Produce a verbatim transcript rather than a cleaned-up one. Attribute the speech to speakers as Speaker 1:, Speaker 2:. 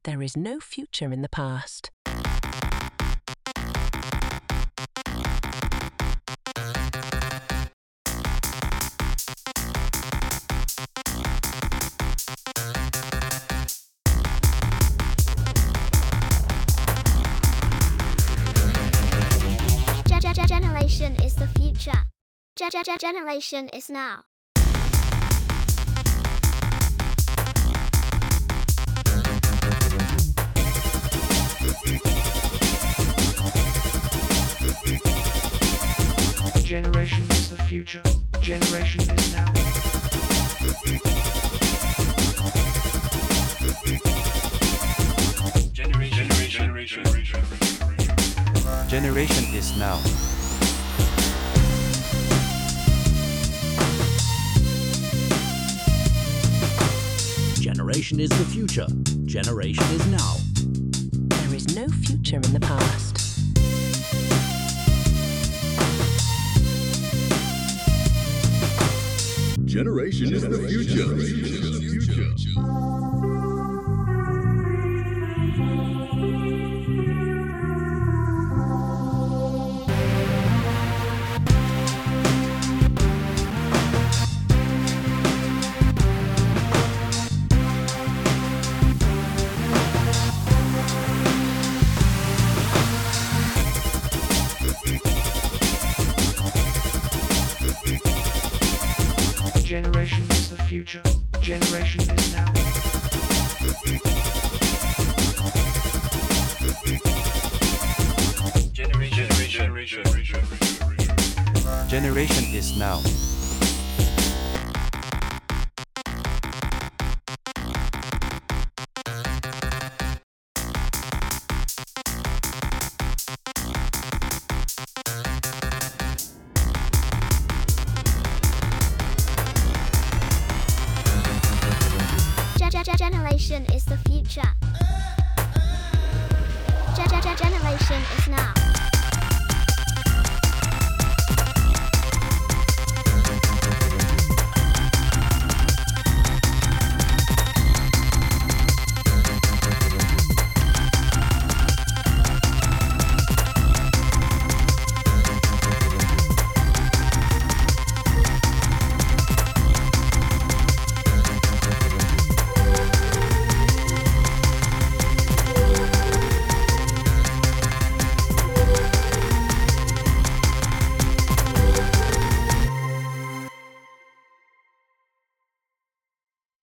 Speaker 1: There is no future in the past.
Speaker 2: Generation is the future. Generation is now.
Speaker 3: Generation is the future. Generation is now.
Speaker 4: Generation, generation, generation.
Speaker 5: Generation is now.
Speaker 6: Generation is the future. Generation is now.
Speaker 1: There is no future in the past.
Speaker 7: Generation is the future.
Speaker 3: Generation is the future. Generation is now.
Speaker 4: Generation, generation, generation.
Speaker 5: Generation is now.
Speaker 2: Generation is the future. Generation is now.